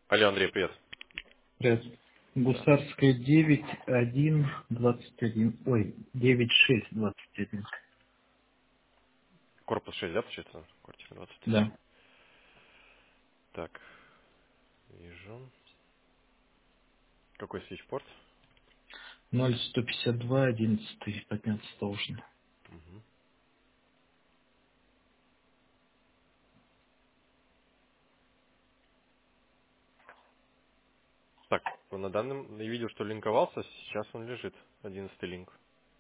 Алло, Андрей, привет. Привет. Да. Гусарская 9-1-21. Ой, 9-6-21. Корпус 6, да, получается? Квартира 21. Да. Так, вижу. Какой свечпорт? 0-152, 11 подняться должен. Угу. Так, на данном я видел, что линковался, сейчас он лежит. 11 линк.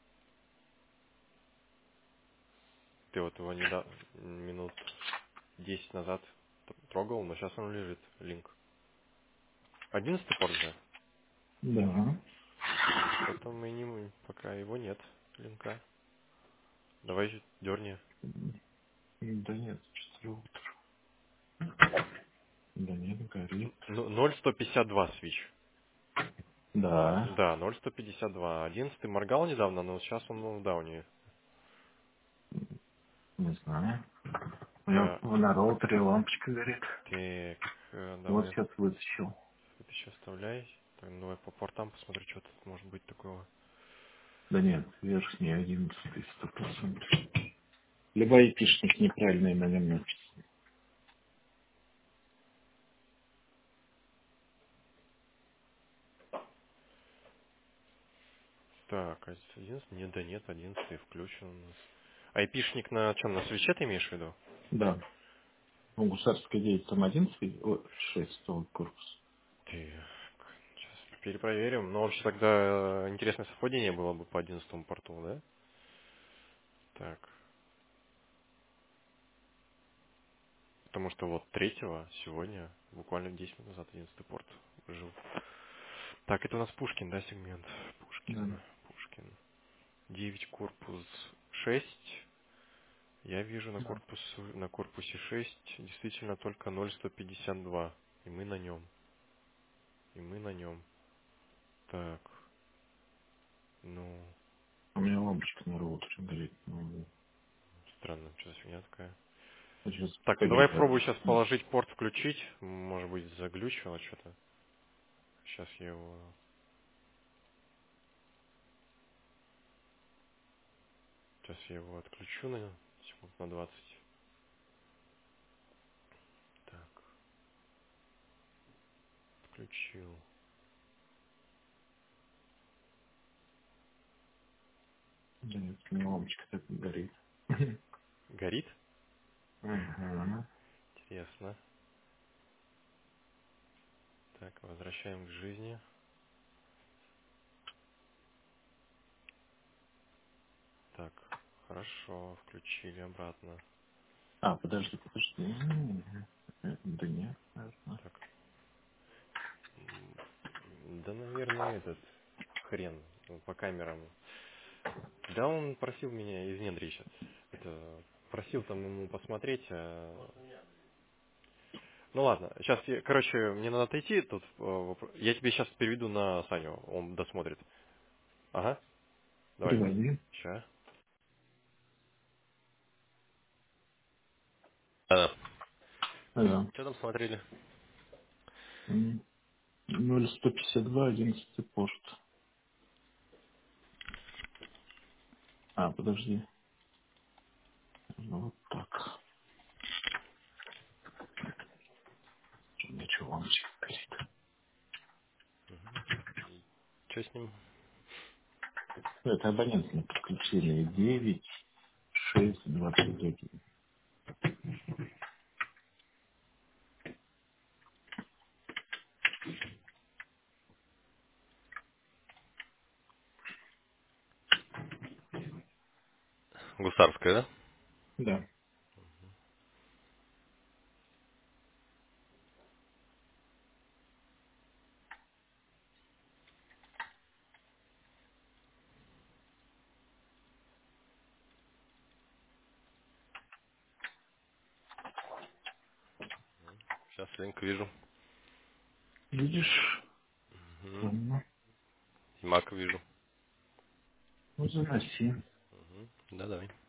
Ты вот его минут 10 назад трогал, но сейчас он лежит, линк. 11 порт же? Да. Что-то мы не... Пока его нет, линка. Давай дерни. Да нет, 4 утра. Да нет, горит. 0,152 свич. Да. Да, 0,152. 11 моргал недавно, но сейчас он в дауне. Не знаю. У меня Да. на роутере лампочка горит. Так, Вот давай сейчас вытащил. это еще оставляй. Так, давай по портам посмотрю, что тут может быть такого. Да нет, верхний 11 100%. Либо айпишник неправильный на нем написан. Так, 11? Нет, да нет, 11 включен у нас. Айпишник на чем? На свече ты имеешь в виду? Да. Ну, Гусарская 9 там 11, 6 корпус. Сейчас перепроверим. Но вообще тогда интересное совпадение было бы по 11 порту, да? Так, потому что вот третьего сегодня, буквально 10 минут назад 11 порт жил. Так, это у нас Пушкин, да, сегмент? Да. Пушкин. 9 корпус 6. Я вижу Да. на корпусе 6 действительно только 0,152. И мы на нем. И мы на нем. Так, ну, У меня лампочка на роутере горит. Ну, странно, что за фигня такая. сейчас Так, ну давай погибает. пробую сейчас положить порт, включить. Может быть, заглючило что-то. Сейчас я его... Сейчас я его отключу на секунд на 20. Так, включил. Да нет, у меня лампочка так горит. Горит? Ага. Интересно. Так, возвращаем к жизни. Так, хорошо, включили обратно. А, подожди. Да нет, наверное. Так, да, наверное, этот хрен по камерам. Да, он просил меня из Недри сейчас. Это просил там ему посмотреть. Ну ладно, сейчас, короче, мне надо отойти. Тут я тебе сейчас переведу на Саню, он досмотрит. Ага, давай. Приводи. Ща. Ага. Что там смотрели? 0,152, 11 порт. А, подожди. Ну, вот так. У меня что, лампочка горит? Что с ним? Это абонентные подключили 9, 6, 21. Гусарская, да? Да. Сейчас линк вижу. Видишь? Угу. Ну, И Мак вижу. заноси. Угу. Да, давай.